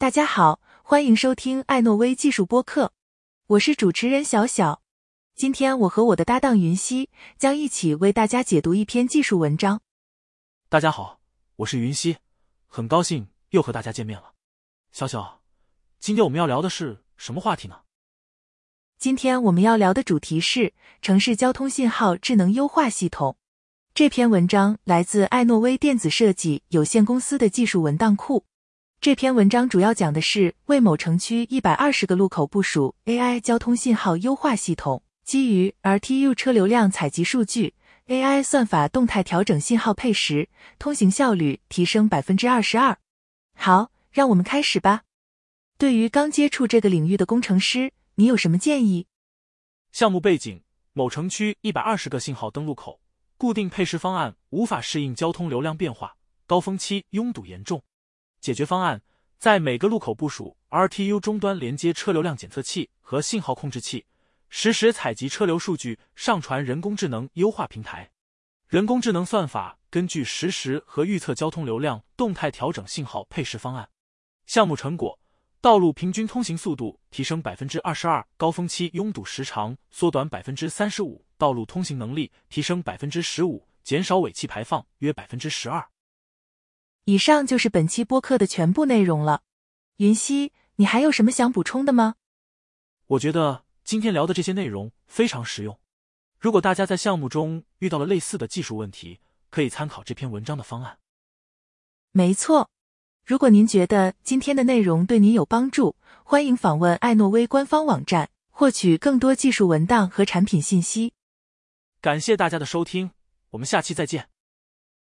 大家好，欢迎收听艾诺威技术播客，我是主持人小小。今天我和我的搭档云溪将一起为大家解读一篇技术文章。 大家好，我是云溪，很高兴又和大家见面了。小小，今天我们要聊的是什么话题呢？ 今天我们要聊的主题是城市交通信号智能优化系统。这篇文章来自艾诺威电子设计有限公司的技术文档库。这篇文章主要讲的是为某城区120个路口部署 AI 交通信号优化系统，基于 RTU 车流量采集数据 AI 算法动态调整信号配时，通行效率提升 22%。 好，让我们开始吧。对于刚接触这个领域的工程师，你有什么建议？ 项目背景：某城区120个信号灯路口，固定配时方案无法适应交通流量变化，高峰期拥堵严重。解决方案：在每个路口部署 RTU 终端连接车流量检测器和信号控制器，实时采集车流数据，上传人工智能优化平台。人工智能算法根据实时和预测交通流量动态调整信号配时方案。项目成果：道路平均通行速度提升 22%， 高峰期拥堵时长缩短 35%， 道路通行能力提升 15%， 减少尾气排放约 12%。 以上就是本期播客的全部内容了。云溪，你还有什么想补充的吗？ 我觉得今天聊的这些内容非常实用。如果大家在项目中遇到了类似的技术问题，可以参考这篇文章的方案。 没错，如果您觉得今天的内容对您有帮助，欢迎访问艾诺威官方网站，获取更多技术文档和产品信息。 感谢大家的收听，我们下期再见。